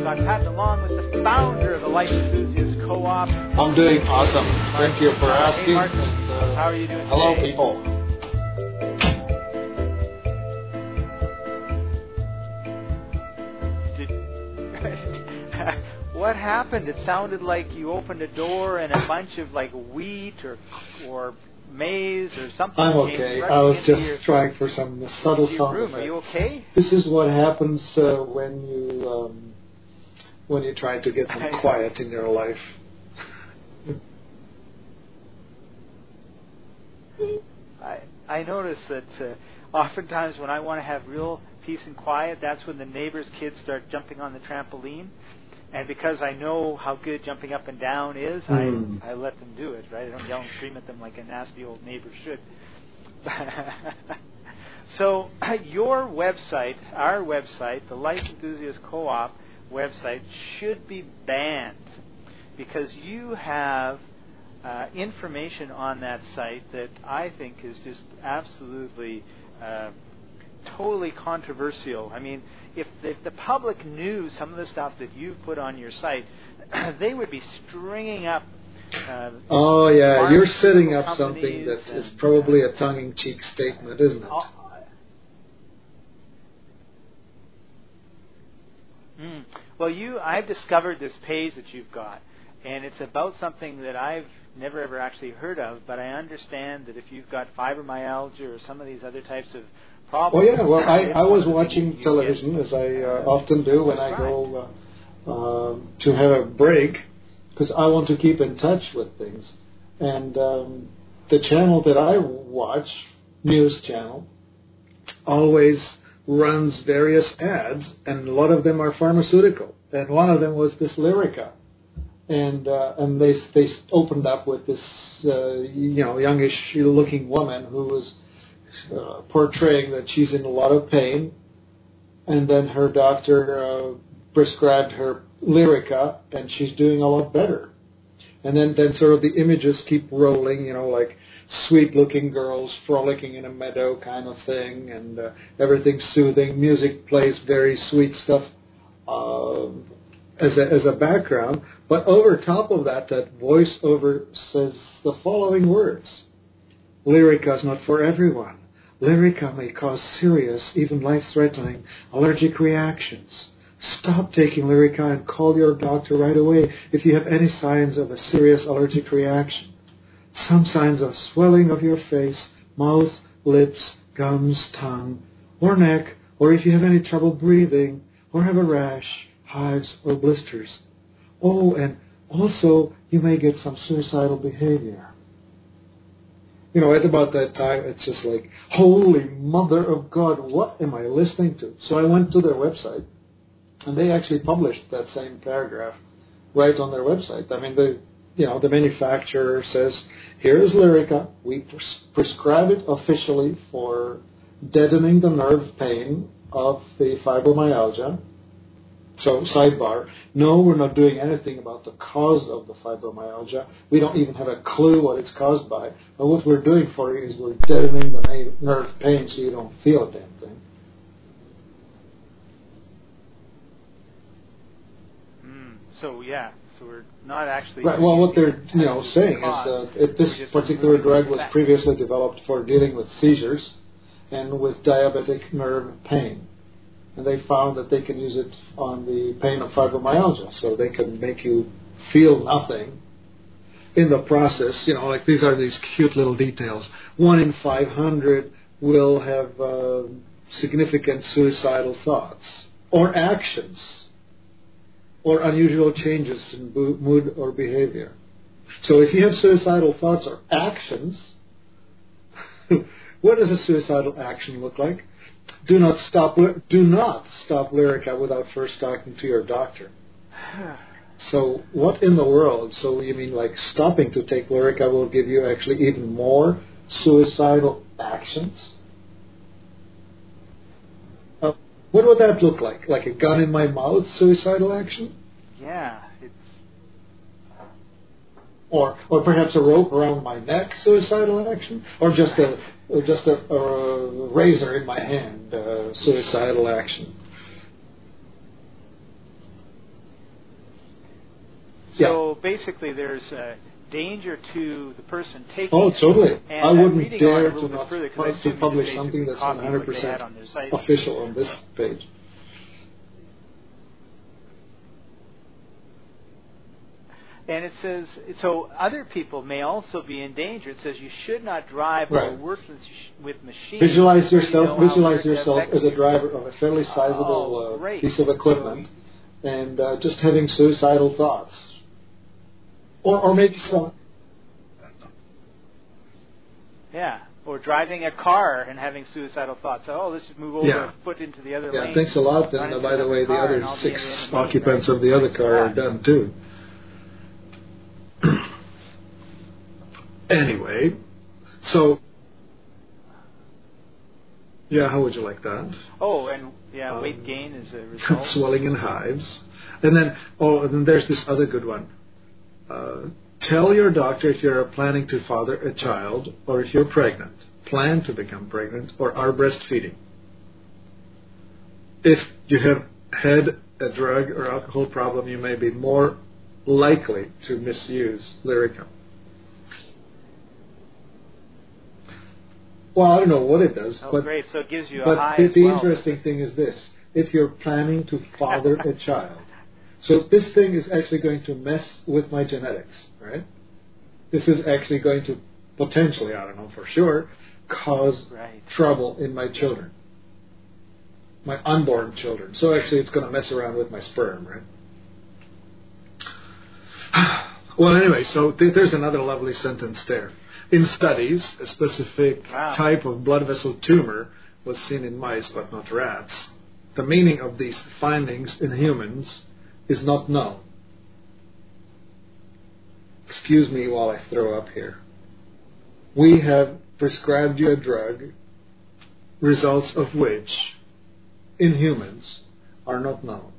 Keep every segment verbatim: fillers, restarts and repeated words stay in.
Scott Patton, along with the founder of the Life Enthusiast Co-op. I'm doing awesome. Thank you for asking. Hey, Martin. And, uh, how are you doing hello, today? people. Did, what happened? It sounded like you opened a door and a bunch of like wheat or or maize or something. I'm okay. I was just your, trying for some subtle sound room. effects. Are you okay? This is what happens uh, when you um, when you try to get some quiet in your life. I I notice that uh, oftentimes when I want to have real peace and quiet, that's when the neighbors' kids start jumping on the trampoline. And because I know how good jumping up and down is, mm. I I let them do it, right? I don't yell and scream at them like a nasty old neighbor should. So your website, our website, the Life Enthusiast Co-op website, should be banned because you have uh, information on that site that I think is just absolutely uh, totally controversial. I mean, if, if the public knew some of the stuff that you've put on your site, they would be stringing up. Uh, oh yeah, you're setting up something that is probably a tongue-in-cheek statement, isn't it? Uh, mm, well, you, I've discovered this page that you've got, and it's about something that I've never ever actually heard of. But I understand that if you've got fibromyalgia or some of these other types of Oh yeah, well, I, I was watching television, as I uh, often do when I go uh, uh, to have a break, because I want to keep in touch with things. And um, the channel that I watch, news channel, always runs various ads, and a lot of them are pharmaceutical. And one of them was this Lyrica. And uh, and they they opened up with this uh, you know youngish looking woman who was Uh, portraying that she's in a lot of pain, and then her doctor uh, prescribed her Lyrica, and she's doing a lot better. And then, then sort of the images keep rolling, you know, like sweet-looking girls frolicking in a meadow kind of thing, and uh, everything's soothing. Music plays very sweet stuff uh, as a, as a background, but over top of that, that voiceover says the following words. Lyrica is not for everyone. Lyrica may cause serious, even life-threatening allergic reactions. Stop taking Lyrica and call your doctor right away if you have any signs of a serious allergic reaction. Some signs of swelling of your face, mouth, lips, gums, tongue, or neck, or if you have any trouble breathing, or have a rash, hives, or blisters. Oh, and also you may get some suicidal behavior. You know, at about that time, it's just like, holy mother of God, what am I listening to? So I went to their website, and they actually published that same paragraph right on their website. I mean, the you know the manufacturer says, here's Lyrica. We pres- prescribe it officially for deadening the nerve pain of the fibromyalgia. So, sidebar, no, we're not doing anything about the cause of the fibromyalgia. We don't even have a clue what it's caused by. But what we're doing for you is we're deadening the nerve pain so you don't feel a damn thing. Mm, so, yeah, so we're not actually... Right, well, what they're you know saying is uh, if this particular drug was previously developed for dealing with seizures and with diabetic nerve pain. And they found that they can use it on the pain of fibromyalgia. So they can make you feel nothing in the process. You know, like these are these cute little details. One in five hundred will have uh, significant suicidal thoughts or actions or unusual changes in mood or behavior. So if you have suicidal thoughts or actions, what does a suicidal action look like? Do not stop. Do not stop Lyrica without first talking to your doctor. So, what in the world? So, you mean like stopping to take Lyrica will give you actually even more suicidal actions? Uh, what would that look like? Like a gun in my mouth, suicidal action? Yeah, it's. Or, or perhaps a rope around my neck, suicidal action, or just a, or just a, a razor in my hand, uh, suicidal action. So basically, there's a danger to the person taking Oh, it. totally. And I I'm wouldn't reading on it a dare little to bit not further, 'cause I to assume you publish just something that's basically one hundred copied what they had percent on their site. official on this page. And it says, so other people may also be in danger. It says you should not drive Right. or work with, with machines. Visualize until you yourself. know how Visualize it yourself affects as a you. driver of a fairly sizable Oh, uh, great. piece of equipment, and uh, just having suicidal thoughts, or or maybe some. Yeah, or driving a car and having suicidal thoughts. Oh, let's just move over Yeah. a foot into the other Yeah, lane. thanks a lot. Run And uh, into by the another way, the car, other and I'll be in the six enemy, occupants right? of the other Thanks a car are lot. done too. Anyway, so yeah, how would you like that? Oh, and yeah, Um, weight gain is a result. Swelling in hives, and then oh, and then there's this other good one. Uh, tell your doctor if you're planning to father a child, or if you're pregnant, plan to become pregnant, or are breastfeeding. If you have had a drug or alcohol problem, you may be more likely to misuse Lyrica. Well, I don't know what it does, Oh, but great. So it gives you a but high the, as the well. interesting thing is this: if you're planning to father a child, so this thing is actually going to mess with my genetics, right? This is actually going to potentially, I don't know for sure, cause Right. trouble in my children, my unborn children. So actually, it's going to mess around with my sperm, right? Well, anyway, so th- there's another lovely sentence there. In studies, a specific Wow. type of blood vessel tumor was seen in mice, but not rats. The meaning of these findings in humans is not known. Excuse me while I throw up here. We have prescribed you a drug, results of which, in humans, are not known.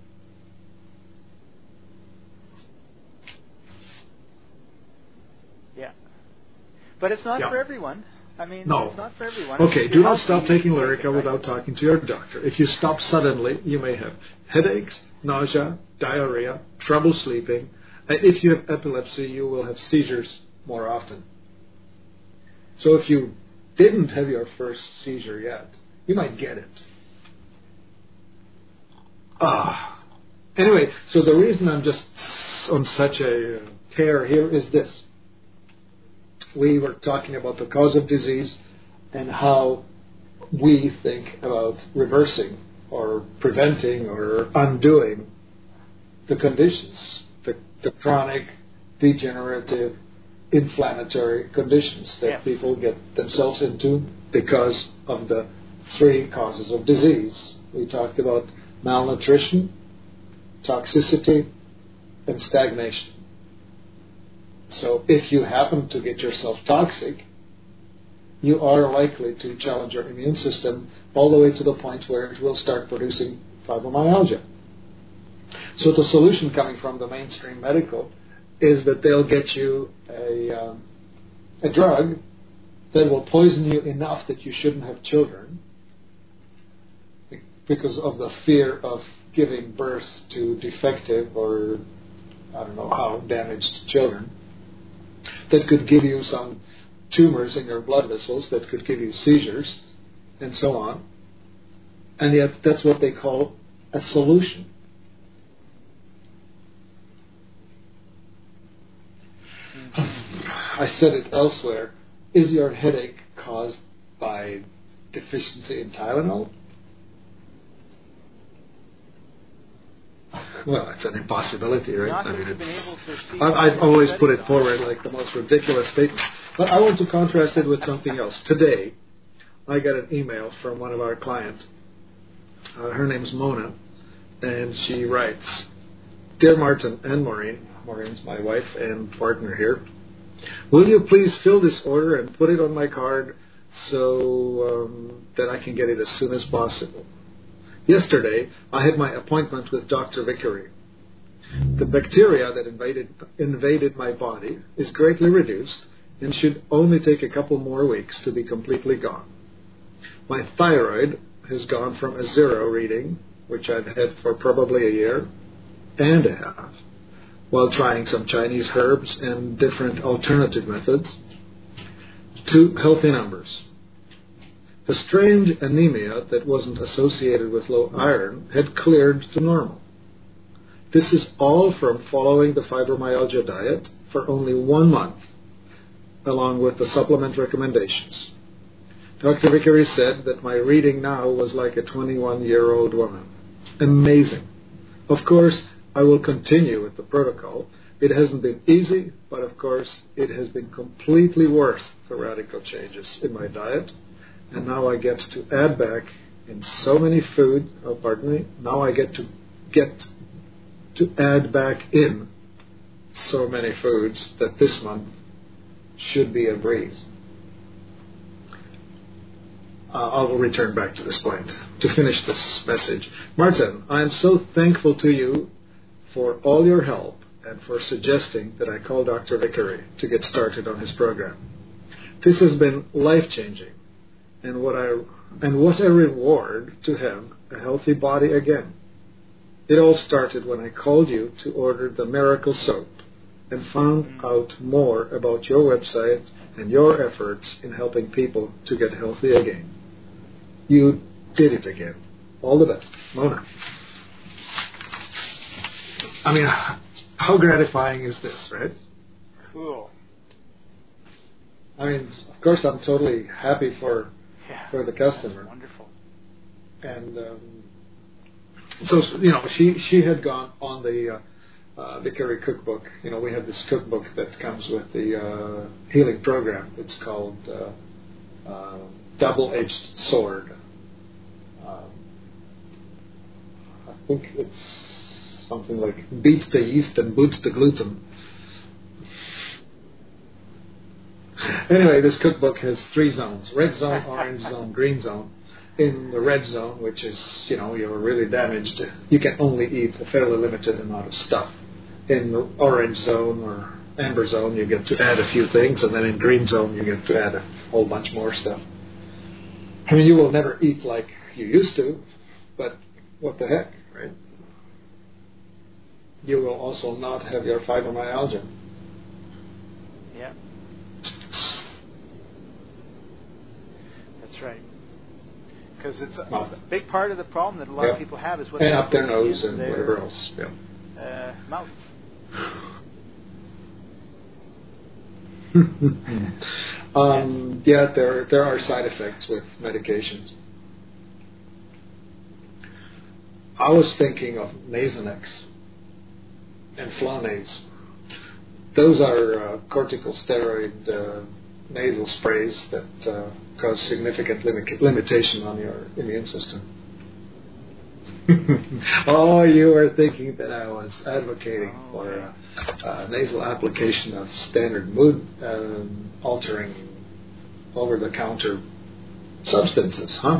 Yeah. But it's not Yeah. for everyone. I mean, No. it's not for everyone. Okay, If do you're not healthy, stop you taking should take Lyrica it, right? without talking to your doctor. If you stop suddenly, you may have headaches, nausea, diarrhea, trouble sleeping. And if you have epilepsy, you will have seizures more often. So if you didn't have your first seizure yet, you might get it. Ah. Anyway, so the reason I'm just on such a tear here is this. We were talking about the cause of disease and how we think about reversing or preventing or undoing the conditions, the, the chronic, degenerative, inflammatory conditions that Yes. people get themselves into because of the three causes of disease. We talked about malnutrition, toxicity, and stagnation. So if you happen to get yourself toxic, you are likely to challenge your immune system all the way to the point where it will start producing fibromyalgia. So the solution coming from the mainstream medical is that they'll get you a, um, a drug that will poison you enough that you shouldn't have children because of the fear of giving birth to defective or I don't know how damaged children. That could give you some tumors in your blood vessels, that could give you seizures, and so on. And yet that's what they call a solution. I said it elsewhere. Is your headache caused by deficiency in Tylenol? Well, it's an impossibility, right? Not I that mean, you've been it's, able to see I, I've what always your put it studies forward like the most ridiculous statement. But I want to contrast it with something else. Today, I got an email from one of our clients. Uh, her name's Mona, and she writes, Dear Martin and Maureen, Maureen's my wife and partner here, will you please fill this order and put it on my card so um, that I can get it as soon as possible? Yesterday, I had my appointment with Doctor Vickery. The bacteria that invaded, invaded my body is greatly reduced and should only take a couple more weeks to be completely gone. My thyroid has gone from a zero reading, which I've had for probably a year and a half, while trying some Chinese herbs and different alternative methods, to healthy numbers. The strange anemia that wasn't associated with low iron had cleared to normal. This is all from following the fibromyalgia diet for only one month, along with the supplement recommendations. Doctor Vickery said that my reading now was like a twenty-one-year-old woman. Amazing. Of course, I will continue with the protocol. It hasn't been easy, but of course, it has been completely worth the radical changes in my diet. And now I get to add back in so many food, oh, pardon me, now I get to get to add back in so many foods that this month should be a breeze. Uh, I will return back to this point to finish this message. Martin, I am so thankful to you for all your help and for suggesting that I call Doctor Vickery to get started on his program. This has been life-changing, and what I and what a reward to have a healthy body again. It all started when I called you to order the Miracle Soap and found out more about your website and your efforts in helping people to get healthy again. You did it again. All the best. Mona. I mean, how gratifying is this, right? Cool. I mean, of course, I'm totally happy for yeah, for the customer. That's wonderful. And um, so, you know, she, she had gone on the uh, uh, Vickery cookbook. You know, we have this cookbook that comes with the uh, healing program. It's called uh, uh, Double-Edged Sword. Um, I think it's something like beat the yeast and boot the gluten. Anyway, this cookbook has three zones: red zone, orange zone, green zone. In the red zone, which is, you know, you're really damaged, you can only eat a fairly limited amount of stuff. In the orange zone or amber zone, you get to add a few things, and then in green zone, you get to add a whole bunch more stuff. I mean, you will never eat like you used to, but what the heck, right? You will also not have your fibromyalgia. Yeah. That's right. Because it's a, a big part of the problem that a lot yeah. of people have is what and they up their nose and their, whatever else. Yeah. Uh, mouth. um, yeah, there there are side effects with medications. I was thinking of Nasonex and Flonase. Those are uh, corticosteroid uh, nasal sprays that uh, cause significant lim- limitation on your immune system. Oh, you were thinking that I was advocating for a, a nasal application of standard mood um, altering over-the-counter substances, huh?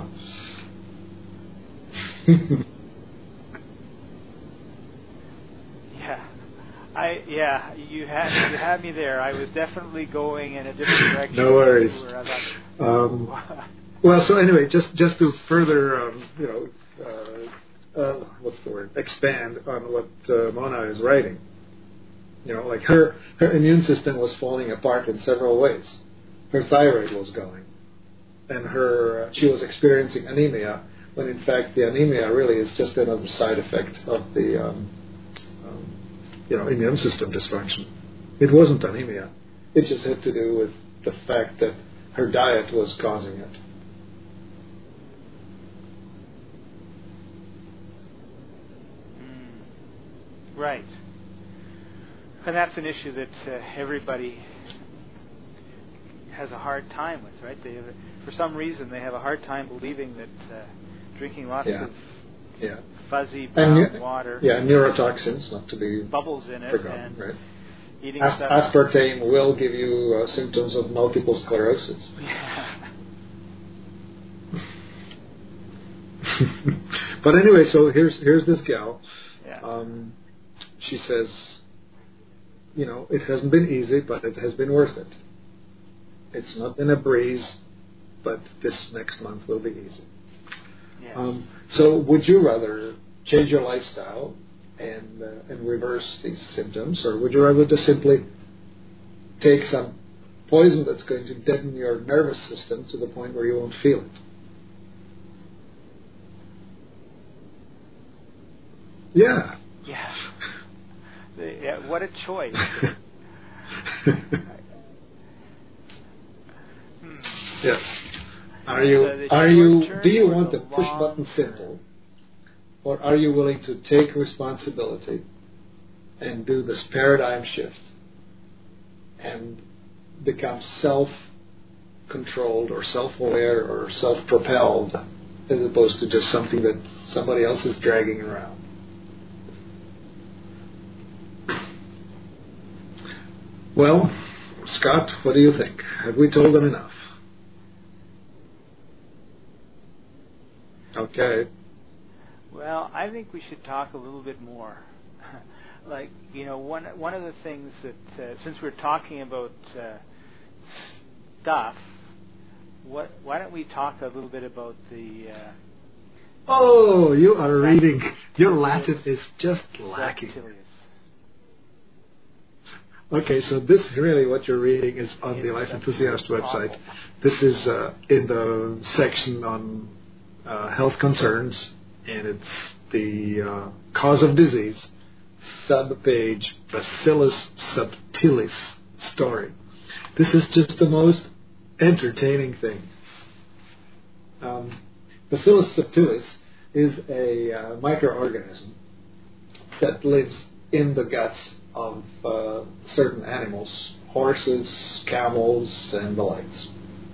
yeah, I yeah, you had you had me there. I was definitely going in a different direction. No worries. Where I thought, um, well, so anyway, just just to further, um, you know. Uh, Uh, what's the word? Expand on what uh, Mona is writing. You know, like her her immune system was falling apart in several ways. Her thyroid was going, and her uh, she was experiencing anemia. When in fact the anemia really is just another side effect of the um, um, you know immune system dysfunction. It wasn't anemia. It just had to do with the fact that her diet was causing it. Right. And that's an issue that uh, everybody has a hard time with, right? They have, for some reason, they have a hard time believing that uh, drinking lots yeah. of yeah. fuzzy brown and, water, yeah, neurotoxins, not to be bubbles in it, forgotten, and right? eating As- stuff. aspartame will give you uh, symptoms of multiple sclerosis. Yeah. But anyway, so here's here's this gal. Yeah. Um, she says, you know, it hasn't been easy, but it has been worth it. It's not been a breeze, but this next month will be easy. Yes. Um, so would you rather change your lifestyle and uh, and reverse these symptoms, or would you rather just simply take some poison that's going to deaden your nervous system to the point where you won't feel it? Yeah. Yeah. yeah what a choice. Yes. Are you? So are you? Do you want the push button simple, or are you willing to take responsibility and do this paradigm shift and become self-controlled or self-aware or self-propelled, as opposed to just something that somebody else is dragging around? Well, Scott, what do you think? Have we told them enough? Okay. Well, I think we should talk a little bit more. Like, you know, one one of the things that, uh, since we're talking about uh, stuff, what why don't we talk a little bit about the... Uh, oh, you are reading. Your Latin is just lacking. Okay, so this really what you're reading is on the Life Enthusiast website. This is uh, in the section on uh, health concerns, and it's the uh, cause of disease, sub-page, Bacillus subtilis story. This is just the most entertaining thing. Um, Bacillus subtilis is a uh, microorganism that lives in the guts of uh, certain animals, horses, camels, and the likes.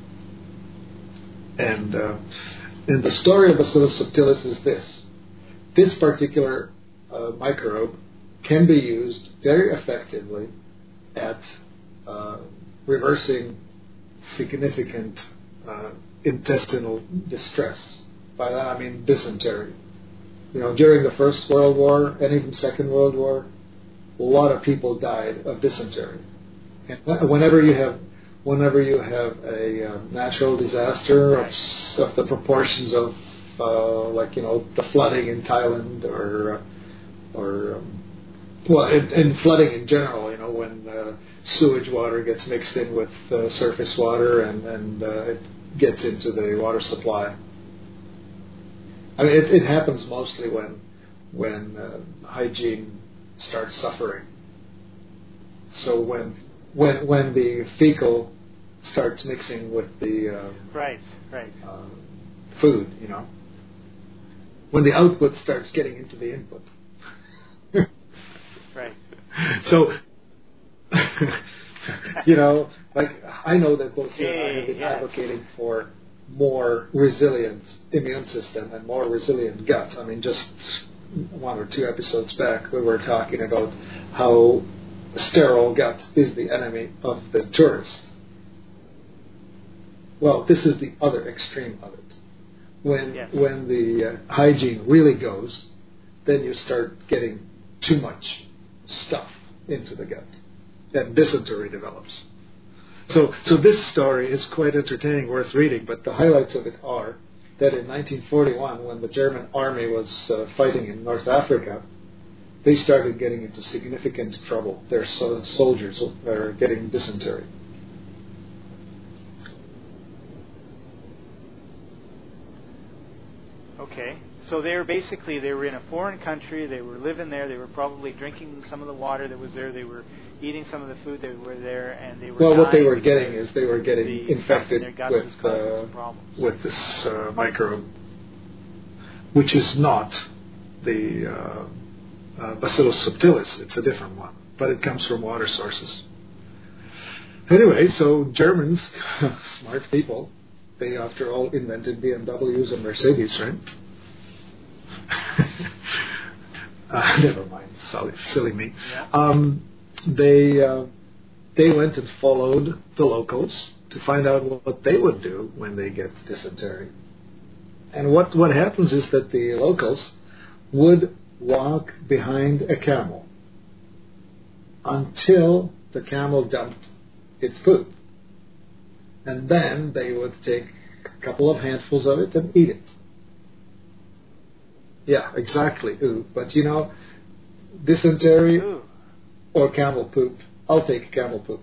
And, uh, and the story of Bacillus subtilis is this. This particular uh, microbe can be used very effectively at uh, reversing significant uh, intestinal distress. By that I mean dysentery. You know, during the First World War and even Second World War, a lot of people died of dysentery. And whenever you have, whenever you have a uh, natural disaster of, of the proportions of, uh, like you know, the flooding in Thailand, or, uh, or um, well, in, in flooding in general, you know, when uh, sewage water gets mixed in with uh, surface water and and uh, it gets into the water supply. I mean, it, it happens mostly when when uh, hygiene starts suffering. So when when when the fecal starts mixing with the uh, right right uh, food, you know, when the output starts getting into the input. Right. So, you know, like I know that both you and I have been yes. advocating for more resilient immune system and more resilient gut. I mean, just one or two episodes back, we were talking about how sterile gut is the enemy of the tourist. Well, this is the other extreme of it. When yes. when the uh, hygiene really goes, then you start getting too much stuff into the gut, and dysentery develops. So, so this story is quite entertaining, worth reading. But the highlights of it are that in nineteen forty-one, when the German army was uh, fighting in North Africa, they started getting into significant trouble. Their so- soldiers were getting dysentery. Okay. So they were basically, they were in a foreign country, they were living there, they were probably drinking some of the water that was there, they were eating some of the food that were there, and they were Well, what they dying were getting is they were getting the infected with, uh, with this uh, microbe, which is not the uh, uh, Bacillus subtilis. It's a different one, but it comes from water sources. Anyway, so Germans, smart people, they after all invented B M Ws and Mercedes, right? uh, never mind, silly, silly me. Yeah. Um, they uh, they went and followed the locals to find out what they would do when they get dysentery. And what, what happens is that the locals would walk behind a camel until the camel dumped its food. And then they would take a couple of handfuls of it and eat it. Yeah, exactly. Ooh, but you know, dysentery Ooh. or camel poop. I'll take camel poop.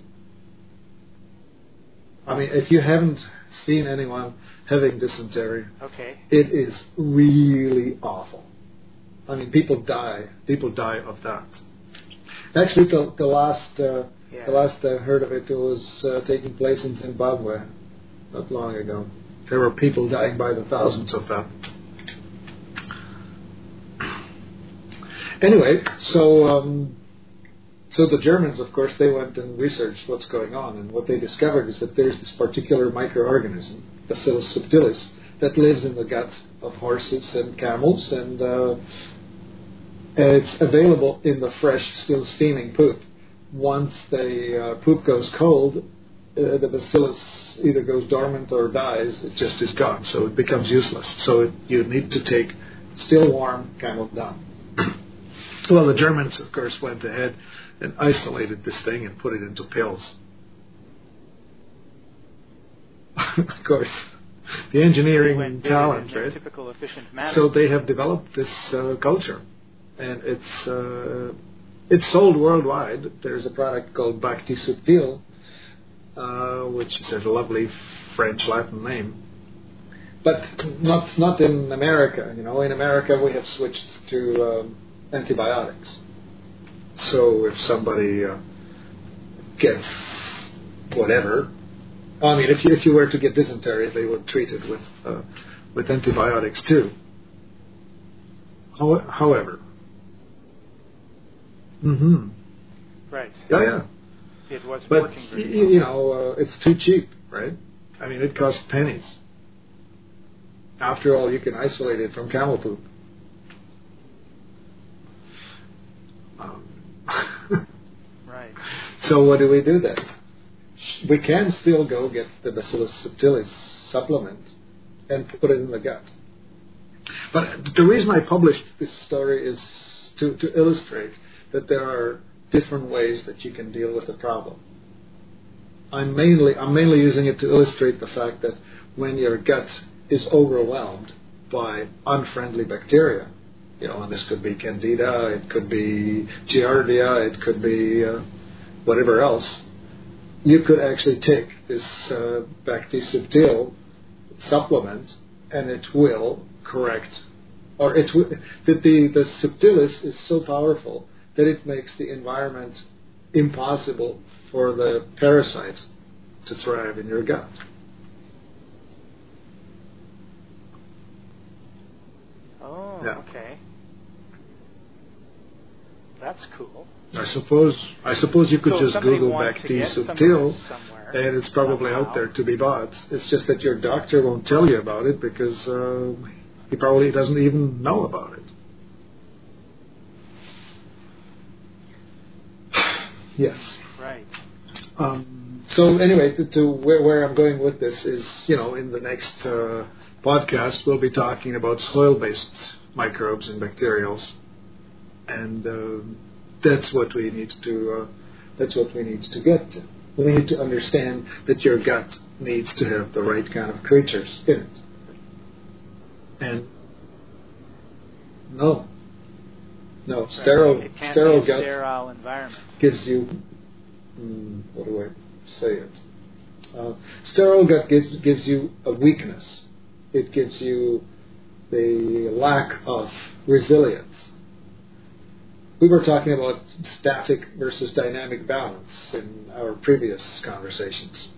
I mean, if you haven't seen anyone having dysentery, Okay. it is really awful. I mean, people die. People die of that. Actually, the, the last uh, Yeah. the last I heard of it was uh, taking place in Zimbabwe not long ago. There were people dying by the thousands of that. Anyway, so um, so the Germans, of course, they went and researched what's going on, and what they discovered is that there's this particular microorganism, Bacillus subtilis, that lives in the gut of horses and camels, and uh, it's available in the fresh, still steaming poop. Once the uh, poop goes cold, uh, the bacillus either goes dormant or dies. It just is gone, so it becomes useless. So it, you need to take still warm camel dung. Well, the Germans, of course, went ahead and isolated this thing and put it into pills. Of course, the engineering Went talent, in right? Typical efficient manner. So they have developed this uh, culture, and it's uh, it's sold worldwide. There's a product called Bacti Subtil, uh, which is a lovely French Latin name, but not not in America. You know, in America we have switched to um, antibiotics. So if somebody uh, gets whatever, I mean, if you if you were to get dysentery, they would treat it with uh, with antibiotics too. How, however, mm-hmm. Right. Yeah, yeah. It wasn't But working very y- well. you know, uh, it's too cheap, right? I mean, it costs pennies. After all, you can isolate it from camel poop. Um, Right. So what do we do then? We can still go get the Bacillus subtilis supplement and put it in the gut. But the reason I published this story is to, to illustrate that there are different ways that you can deal with the problem. I'm mainly I'm mainly using it to illustrate the fact that when your gut is overwhelmed by unfriendly bacteria, you know, and this could be Candida, it could be Giardia, it could be uh, whatever else, you could actually take this uh, Bacti Subtil supplement, and it will correct, or it will, the, the, the subtilis is so powerful that it makes the environment impossible for the parasites to thrive in your gut. Oh, Yeah. okay. That's cool. I suppose I suppose you could So if just somebody Google wants to Bacti get some of Subtil, this somewhere, and it's probably somehow. out there to be bought. It's just that your doctor won't tell you about it because uh, he probably doesn't even know about it. Yes. Right. Um, so anyway, to, to where, where I'm going with this is, you know, in the next uh, podcast we'll be talking about soil-based microbes and bacterials, and uh, that's what we need to. Uh, that's what we need to get to. We need to understand that your gut needs to have the right kind of creatures in it, and no, no Right. sterile It can't sterile be a gut sterile environment. gives you. Hmm, what do I say it? Uh, sterile gut gives gives you a weakness. It gives you the lack of resilience. We were talking about static versus dynamic balance in our previous conversations.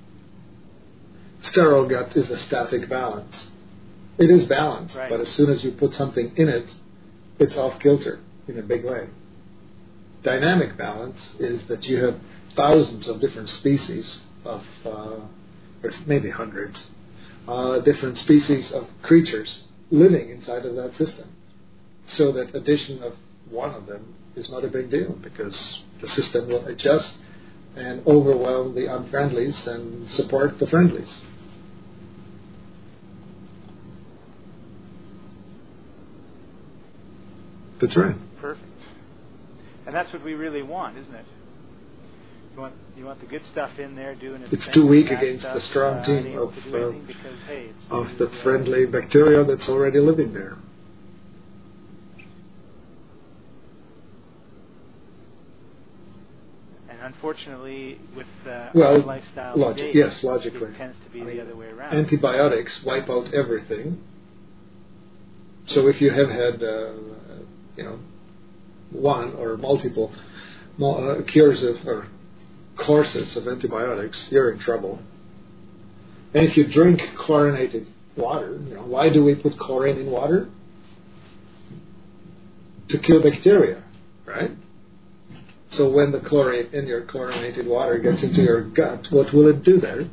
Sterile gut is a static balance. It is balanced, Right. but as soon as you put something in it, it's off kilter in a big way. Dynamic balance is that you have thousands of different species of, uh, or maybe hundreds, uh, different species of creatures living inside of that system. So that addition of one of them is not a big deal because the system will adjust and overwhelm the unfriendlies and support the friendlies. That's right. Perfect. And that's what we really want, isn't it? You want you want the good stuff in there doing its It's thing, too weak bad against stuff, the strong uh, team unable of, to do uh, anything because, hey, it's of too, the uh, friendly bacteria that's already living there. and unfortunately, with uh, well, our lifestyle logic, today, yes, logically, it tends to be I the mean, other way around. Antibiotics wipe out everything. So if you have had, uh, you know, one or multiple uh, cures of or courses of antibiotics, you're in trouble. And if you drink chlorinated water, you know, why do we put chlorine in water? To kill bacteria, right? So when the chlorine in your chlorinated water gets into your gut, what will it do there?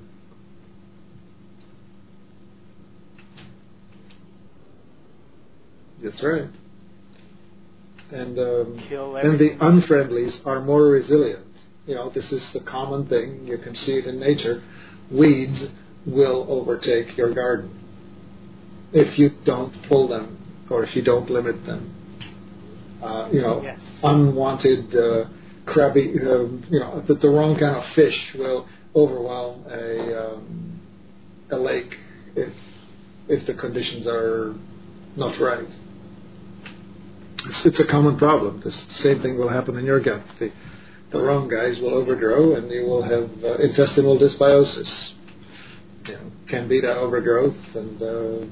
That's right. And um, Kill and the everything. unfriendlies are more resilient. You know, this is the common thing. You can see it in nature. Weeds will overtake your garden if you don't pull them or if you don't limit them. Uh, you know, yes. unwanted uh, crabby, uh, you know, the, the wrong kind of fish will overwhelm a um, a lake if if the conditions are not right. It's, it's a common problem. The same thing will happen in your gut. The, the wrong guys will overgrow, and you will have uh, intestinal dysbiosis, you know, candida overgrowth, and uh,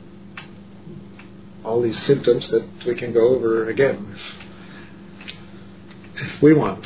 all these symptoms that we can go over again if, if we want.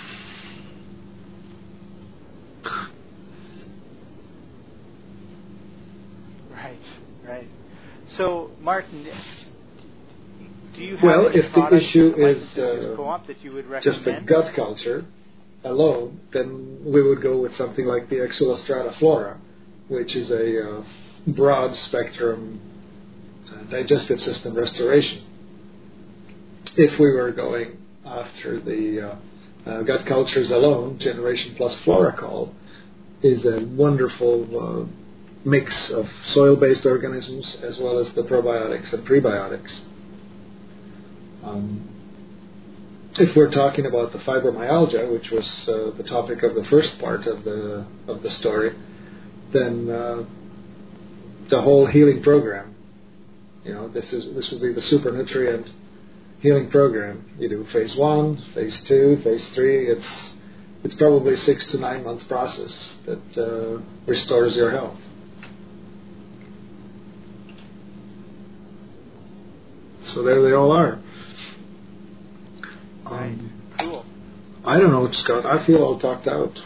Right, right. So, Martin, do you have well, any if the issue like is the uh, co-op that you would recommend? just the gut culture alone, then we would go with something like the Exulastrata flora, which is a uh, broad spectrum uh, digestive system restoration. If we were going after the uh, uh, gut cultures alone, Generation Plus Floracol is a wonderful uh, mix of soil-based organisms as well as the probiotics and prebiotics. Um, if we're talking about the fibromyalgia, which was uh, the topic of the first part of the of the story, then uh, the whole healing program, you know, this is this would be the super nutrient healing program. You do phase one, phase two, phase three. It's it's probably six to nine months process that uh, restores your health. So there they all are. Right. Um, Cool. I don't know, Scott. I feel all talked out.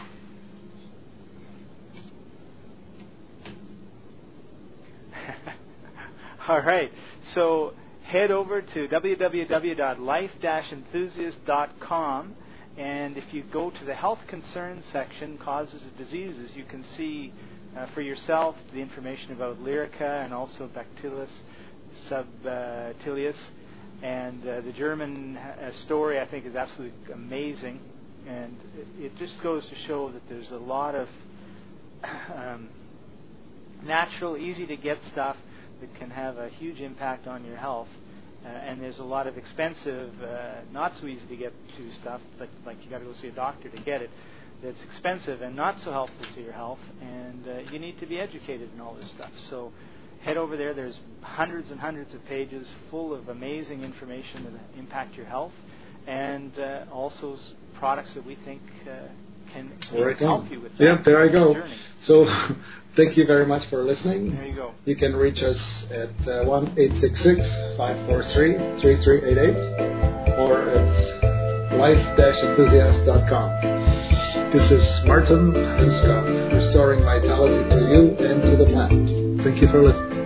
All right. So head over to w w w dot life dash enthusiast dot com, and if you go to the health concerns section, causes of diseases, you can see uh, for yourself the information about Lyrica and also Bacillus subtilis. And uh, the German uh, story, I think, is absolutely amazing. And it, it just goes to show that there's a lot of um, natural, easy-to-get stuff that can have a huge impact on your health. Uh, and there's a lot of expensive, uh, not so easy to get to stuff, but like you got to go see a doctor to get it, that's expensive and not so helpful to your health. And uh, you need to be educated in all this stuff. So head over there. There's hundreds and hundreds of pages full of amazing information that impact your health, and uh, also s- products that we think uh, can Right help on. you with Yeah, that there I go. journey. So thank you very much for listening. There you go. You can reach us at uh, one eight six six, five four three, three three eight eight or it's life dash enthusiast dot com. This is Martin and Scott, restoring vitality to you and to the planet. Thank you for listening.